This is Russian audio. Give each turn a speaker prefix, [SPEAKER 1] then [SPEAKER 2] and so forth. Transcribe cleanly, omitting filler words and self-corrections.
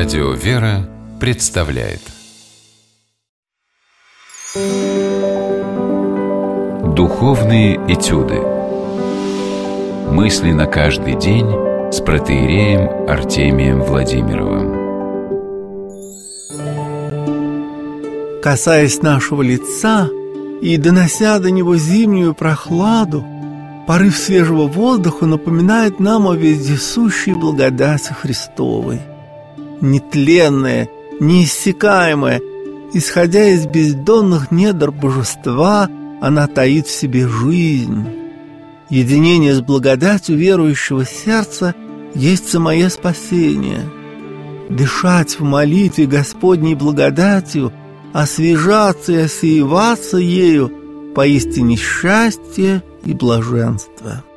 [SPEAKER 1] Радио «Вера» представляет Духовные этюды. Мысли на каждый день с протоиереем Артемием Владимировым.
[SPEAKER 2] Касаясь нашего лица и донося до него зимнюю прохладу, порыв свежего воздуха напоминает нам о вездесущей благодати Христовой. Нетленная, неиссякаемая, исходя из бездонных недр божества, она таит в себе жизнь. Единение с благодатью верующего сердца есть самое спасение. Дышать в молитве Господней благодатью, освежаться и осеиваться ею — поистине счастье и блаженство.